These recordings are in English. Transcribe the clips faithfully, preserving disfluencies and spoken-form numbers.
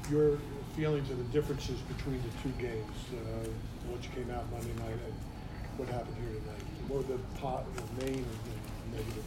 your feelings of the differences between the two games, uh, what you came out Monday night and what happened here tonight? More the pot, the main, and the negative.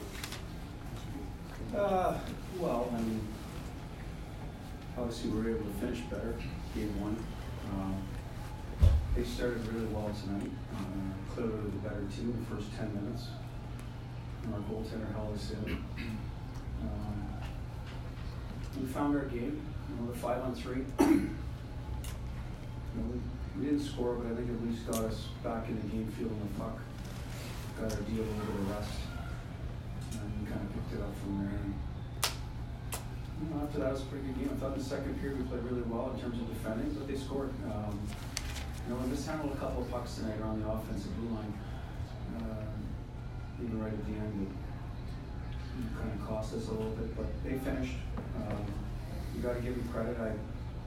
Uh, well, I mean, obviously we were able to finish better, game one. Um, they started really well tonight. Uh, clearly the better team in the first ten minutes. And our goaltender held us in. Um, we found our game. You know, the five on three. You know, we, we didn't score, but I think at least got us back in the game, feeling the puck. Got our D a little bit of rest. And we kind of picked it up from there. And, you know, after that, it was a pretty good game. I thought in the second period we played really well in terms of defending, but they scored. Um, you know, we mishandled a couple of pucks tonight around the offensive blue line. Uh, even right at the end, it, it kind of cost us a little bit, but they finished. Um, you got to give them credit. I,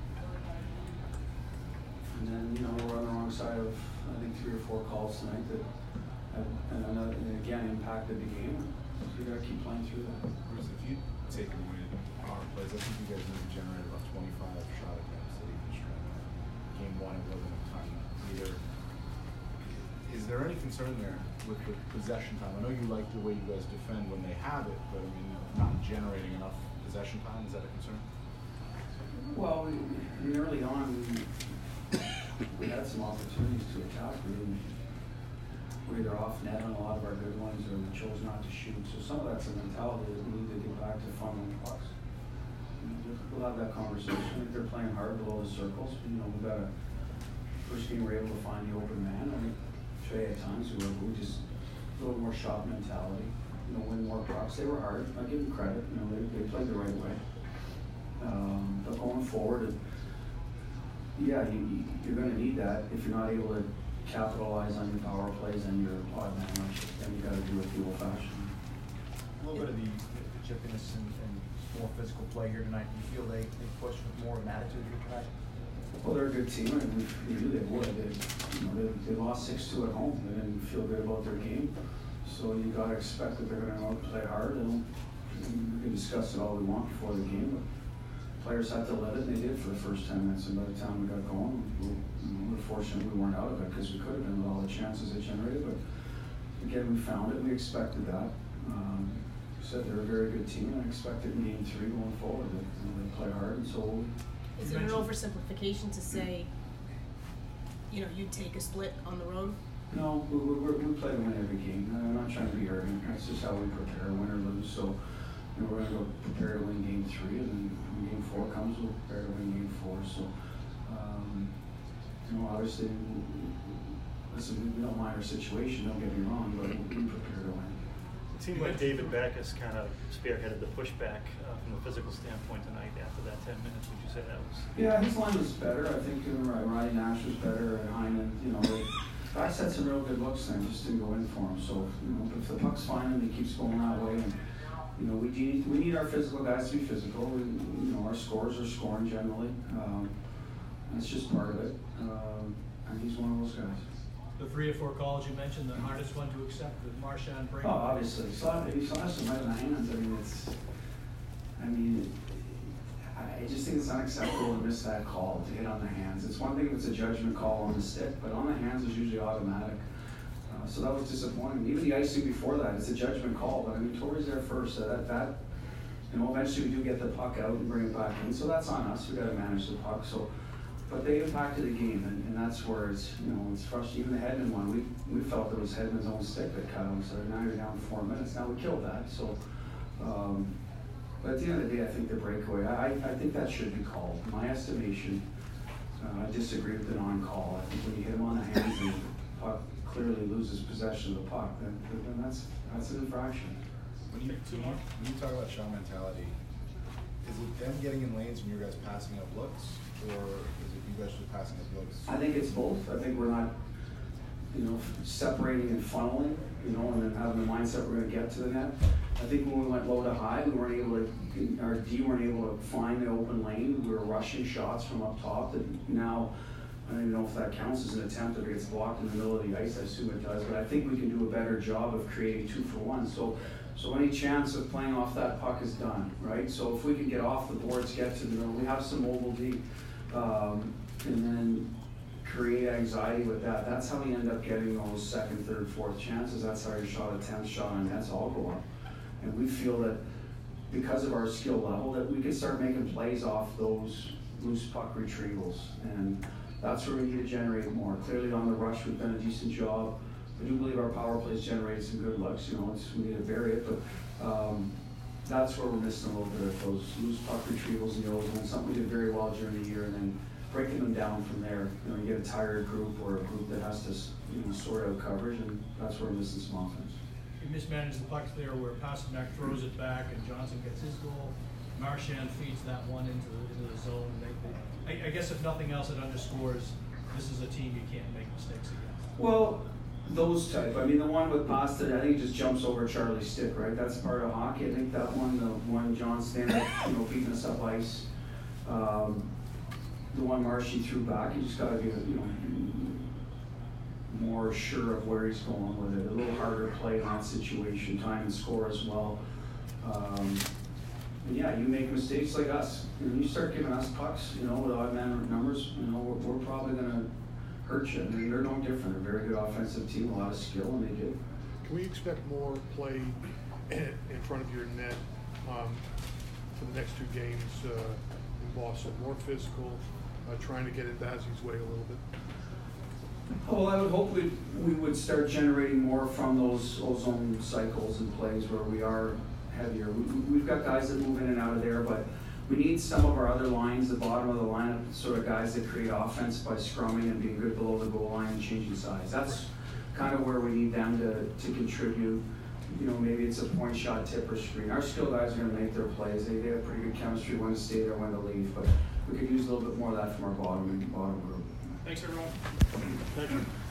and then, you know, we're on the wrong side of, I think, three or four calls tonight that, have, and, another, and again, impacted the game. So you got to keep playing through that. Whereas if you take away the power plays, I think you guys need to generate about twenty-five shot attempts at each strike. Game one, it wasn't a ton either. Is there any concern there with the possession time? I know you like the way you guys defend when they have it, but I mean, not generating enough possession time, is that a concern? Well, we, I mean, early on, we, we had some opportunities to attack. We didn't, we're either off net on a lot of our good ones, or we chose not to shoot. So some of that's a mentality that we need to get back to funneling pucks. You know, we'll have that conversation. I think they're playing hard below the circles. You know, we got a first game we were able to find the open man. I mean, Trey at times we were we just a little more shot mentality. You know, win more pucks. They were hard. I give them credit. You know, they they played the right way. Um, but going forward, yeah, you, you're going to need that. If you're not able to capitalize on your power plays and your odd man rushes, then you got to do it the old-fashioned. A little bit of the, the chippiness and, and more physical play here tonight. Do you feel they, they pushed with more of an attitude here tonight? Well, they're a good team, and we, we knew they would. They, you know, they, they lost six two at home. They didn't feel good about their game, so you got to expect that they're going to play hard. And we can discuss it all we want before the game, but players had to let it, and they did for the first ten minutes, and by the time we got going, we, we were fortunate we weren't out of it, because we could have been with all the chances they generated, but again, we found it, we expected that. Um, we said they're a very good team, and I expected in game three going forward that you know, they play hard, and so. Is it an oversimplification to say, you know, you'd take a split on the road? No, we, we, we play to win every game. I'm not trying to be arrogant, that's just how we prepare, win or lose, so you know, we're going to go prepare to win game three, and then when game four comes, we'll prepare to win game four. So, um, you know, obviously, listen, we don't mind our situation, don't get me wrong, but we prepare to win. It seemed like David Backes kind of spearheaded the pushback uh, from a physical standpoint tonight after that ten minutes. Would you say that was? Yeah, his line was better. I think uh, Ryan Nash was better, and Heinen, you know, they, guys had some real good looks there, just didn't go in for him. So, you know, if the puck's fine and he keeps going that way, and you know, we need we need our physical guys to be physical. We, you know, our scorers are scoring generally. Um, that's just part of it. Um, and he's one of those guys. The three or four calls you mentioned, the hardest one to accept with Marchand breaking. Oh, obviously. He saw he saw some right in the hands. I mean, it's. I mean, I just think it's unacceptable to miss that call, to hit on the hands. It's one thing if it's a judgment call on the stick, but on the hands is usually automatic. Uh, so that was disappointing. Even the icing before that, it's a judgment call, but I mean, Torrey's there first. So that, that, you know, eventually we do get the puck out and bring it back in. So that's on us. We got to manage the puck. So, but they impacted the game, and, and that's where it's, you know, it's frustrating. Even the Hedman one, we we felt it was Hedman's own stick that cut him. So now you're down four minutes. Now we killed that. So, um, but at the end of the day, I think the breakaway, I I think that should be called. In my estimation, uh, I disagree with the non-call. I think when you hit him on the hands and the puck clearly loses possession of the puck, then, then that's that's an infraction. When you, when you when you talk about shot mentality, is it them getting in lanes and you guys passing up looks, or is it you guys just passing up looks? I think it's both. I think we're not, you know, separating and funneling, you know, and then having the mindset we're going to get to the net. I think when we went low to high, we weren't able to, our D weren't able to find the open lane. We were rushing shots from up top that now I don't even know if that counts as an attempt if it gets blocked in the middle of the ice. I assume it does, but I think we can do a better job of creating two for one. So, so any chance of playing off that puck is done, right? So if we can get off the boards, get to the middle, we have some mobile D, um, and then create anxiety with that. That's how we end up getting those second, third, fourth chances. That's how your shot attempts, shot on nets all go up. And we feel that because of our skill level, that we can start making plays off those loose puck retrievals. And that's where we need to generate more. Clearly on the rush, we've done a decent job. I do believe our power plays generate some good looks. You know, it's, we need to vary it, but um, that's where we're missing a little bit of those loose puck retrievals in the ozone. Something we did very well during the year, and then breaking them down from there. You know, you get a tired group or a group that has to, you know, sort out coverage, and that's where we're missing some offense. You mismanaged the pucks there where Pasternak throws it back and Johnson gets his goal. Marchand feeds that one into the, into the zone. They, they, I, I guess if nothing else, it underscores this is a team you can't make mistakes against. Well, those type. I mean, the one with Pasta, I think it just jumps over Charlie's stick, right? That's part of hockey. I think that one, the one John Stanley, you know, beating us up ice. Um, the one Marshy threw back, you just got to be, you know, more sure of where he's going with it. A little harder play in that situation, time and score as well. Um, and yeah, you make mistakes like us. When you start giving us pucks, you know, with odd man numbers, you know, we're, we're probably going to hurt you. I mean, they're no different. They're a very good offensive team, a lot of skill, and they do. Can we expect more play in front of your net um, for the next two games uh, in Boston? More physical, uh, trying to get it Bazzi's way a little bit? Well, I would hope we we would start generating more from those ozone cycles and plays where we are heavier. We, we've got guys that move in and out of there, but we need some of our other lines, the bottom of the lineup, sort of guys that create offense by scrumming and being good below the goal line and changing sides. That's kind of where we need them to, to contribute. You know, maybe it's a point shot, tip, or screen. Our skill guys are going to make their plays. They, they have pretty good chemistry when to stay there, when to leave, but we could use a little bit more of that from our bottom and bottom group. Thanks, everyone. Thank you.